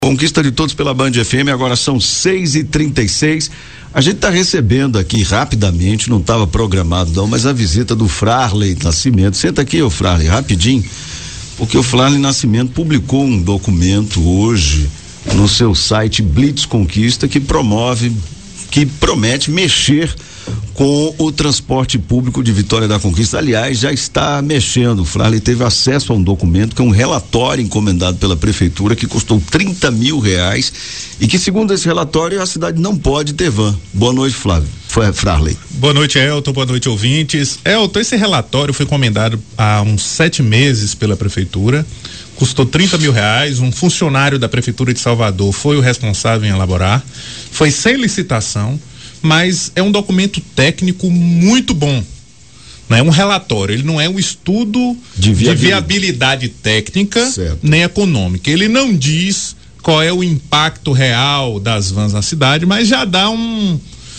Conquista de todos pela Band FM, agora são 6h36. A gente está recebendo aqui rapidamente, não estava programado não, mas a visita do Frarley Nascimento. Senta aqui, ô Frarley, rapidinho, porque o Frarley Nascimento publicou um documento hoje no seu site Blitz Conquista que promete mexer com o transporte público de Vitória da Conquista. Aliás, já está mexendo. O Frarley teve acesso a um documento que é um relatório encomendado pela prefeitura que custou R$30 mil e que, segundo esse relatório, a cidade não pode ter van. Boa noite, Frarley. Boa noite, Elton. Boa noite, ouvintes. Elton, esse relatório foi encomendado há uns 7 meses pela prefeitura. Custou R$30 mil. Um funcionário da prefeitura de Salvador foi o responsável em elaborar. Foi sem licitação, mas é um documento técnico muito bom. Não é um relatório, ele não é um estudo de viabilidade técnica, certo, nem econômica. Ele não diz qual é o impacto real das vans na cidade, mas já dá um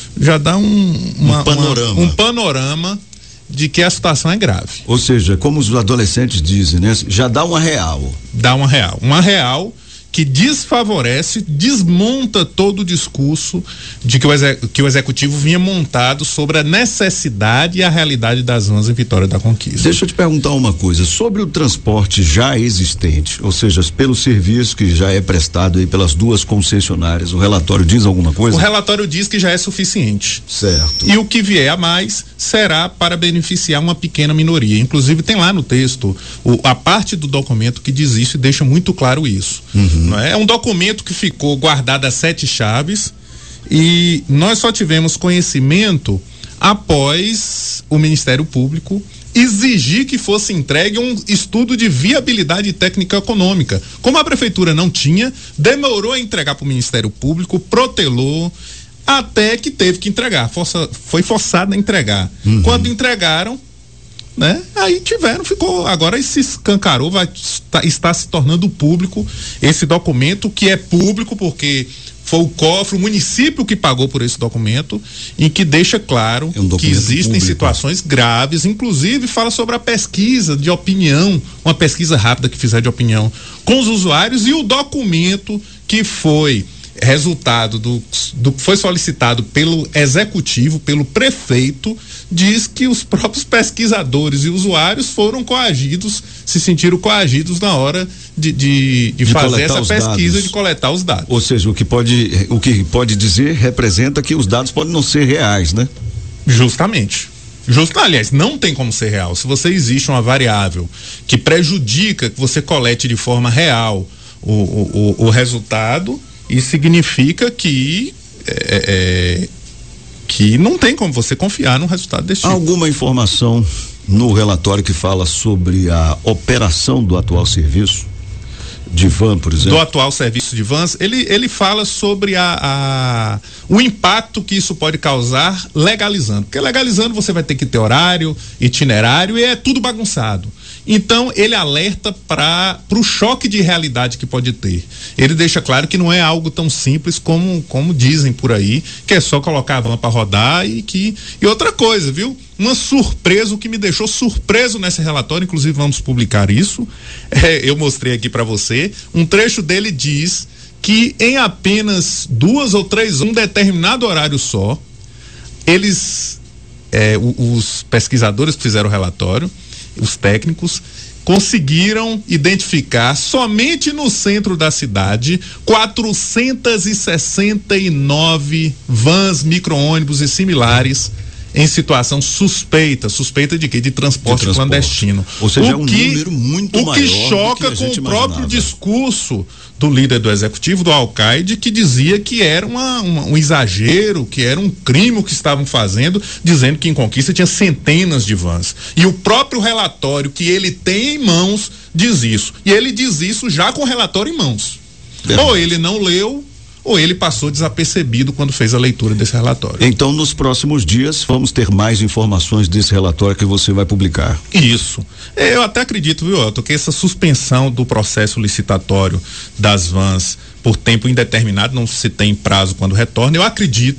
panorama de que a situação é grave. Ou seja, como os adolescentes dizem, né? Já dá uma real. Dá uma real que desfavorece, desmonta todo o discurso de que o executivo vinha montado sobre a necessidade e a realidade das vans em Vitória da Conquista. Deixa eu te perguntar uma coisa, sobre o transporte já existente, ou seja, pelo serviço que já é prestado aí pelas duas concessionárias, o relatório diz alguma coisa? O relatório diz que já é suficiente. Certo. E o que vier a mais será para beneficiar uma pequena minoria. Inclusive tem lá no texto a parte do documento que diz isso e deixa muito claro isso. Não é? É um documento que ficou guardado a 7 chaves e nós só tivemos conhecimento após o Ministério Público exigir que fosse entregue um estudo de viabilidade técnica econômica. Como a prefeitura não tinha, demorou a entregar para o Ministério Público, protelou, até que teve que entregar, foi forçado a entregar. Quando entregaram, né? Aí agora se escancarou, está se tornando público esse documento, que é público porque foi o cofre, o município que pagou por esse documento, em que deixa claro que existem situações graves, inclusive fala sobre a pesquisa de opinião, uma pesquisa rápida que fizeram de opinião com os usuários, e o documento que foi resultado foi solicitado pelo executivo, pelo prefeito, diz que os próprios pesquisadores e usuários foram coagidos, se sentiram coagidos na hora de fazer essa pesquisa, de coletar os dados. Ou seja, o que pode dizer representa que os dados podem não ser reais, né? Justamente. Aliás, não tem como ser real. Se existe uma variável que prejudica que você colete de forma real o resultado, isso significa que não tem como você confiar num resultado desse tipo. Alguma informação no relatório que fala sobre a operação do atual serviço de van, por exemplo? Do atual serviço de vans, ele fala sobre o impacto que isso pode causar legalizando. Porque legalizando você vai ter que ter horário, itinerário, e é tudo bagunçado. Então ele alerta para o choque de realidade que pode ter. Ele deixa claro que não é algo tão simples como dizem por aí, que é só colocar a van para rodar e outra coisa, viu? Uma surpresa, o que me deixou surpreso nesse relatório, inclusive vamos publicar isso, eu mostrei aqui para você, um trecho dele diz que em apenas 2 ou 3, um determinado horário só, os pesquisadores que fizeram o relatório, os técnicos, conseguiram identificar somente no centro da cidade 469 vans, micro-ônibus e similares em situação suspeita de quê? De transporte clandestino. Ou seja, é um número muito maior. O que choca com o próprio discurso do líder do executivo, do Alcaide, que dizia que era um exagero, que era um crime o que estavam fazendo, dizendo que em Conquista tinha centenas de vans. E o próprio relatório que ele tem em mãos diz isso. E ele diz isso já com o relatório em mãos. Ou ele não leu, ou ele passou desapercebido quando fez a leitura desse relatório. Então, nos próximos dias, vamos ter mais informações desse relatório que você vai publicar. Isso. Eu até acredito, viu, Elton, que essa suspensão do processo licitatório das vans por tempo indeterminado, não se tem prazo quando retorna, eu acredito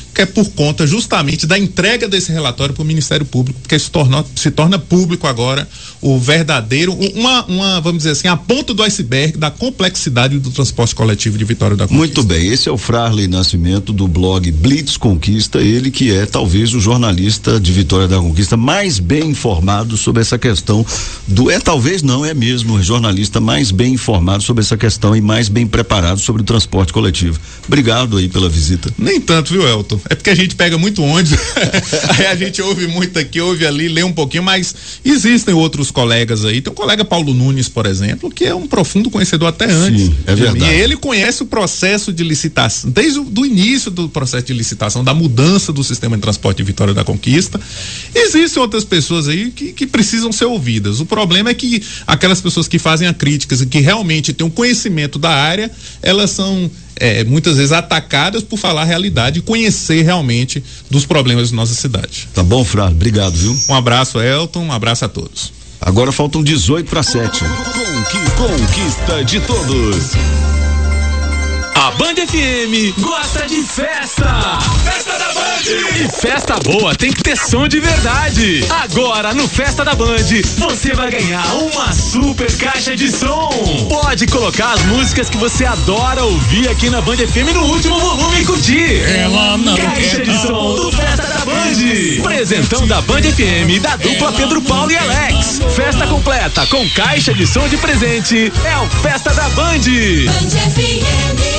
que é por conta justamente da entrega desse relatório para o Ministério Público, porque se torna público agora o verdadeiro, vamos dizer assim, a ponta do iceberg da complexidade do transporte coletivo de Vitória da Conquista. Muito bem, esse é o Frarley Nascimento do blog Blitz Conquista, ele que é talvez o jornalista de Vitória da Conquista mais bem informado sobre essa questão é mesmo o jornalista mais bem informado sobre essa questão e mais bem preparado sobre o transporte coletivo. Obrigado aí pela visita. Nem tanto, viu, Elton? É porque a gente pega muito ônibus, aí a gente ouve muito aqui, ouve ali, lê um pouquinho, mas existem outros colegas aí, tem o colega Paulo Nunes, por exemplo, que é um profundo conhecedor até antes. Sim, é verdade. E ele conhece o processo de licitação, desde o início do processo de licitação, da mudança do sistema de transporte de Vitória da Conquista. Existem outras pessoas aí que precisam ser ouvidas. O problema é que aquelas pessoas que fazem a críticas e que realmente têm um conhecimento da área, elas são muitas vezes atacadas por falar a realidade e conhecer realmente dos problemas de nossa cidade. Tá bom, Frarley, obrigado, viu? Um abraço, Elton, um abraço a todos. Agora faltam 18:07. Conquista de todos. A Band FM gosta de festa! Festa da Band! E festa boa tem que ter som de verdade! Agora no Festa da Band você vai ganhar uma super caixa de som! Pode colocar as músicas que você adora ouvir aqui na Band FM no último volume e curtir! Ela não Caixa de som do Festa da Band! Presentão da Band FM da dupla Pedro Paulo e Alex! Festa completa com caixa de som de presente é o Festa da Band! Band FM.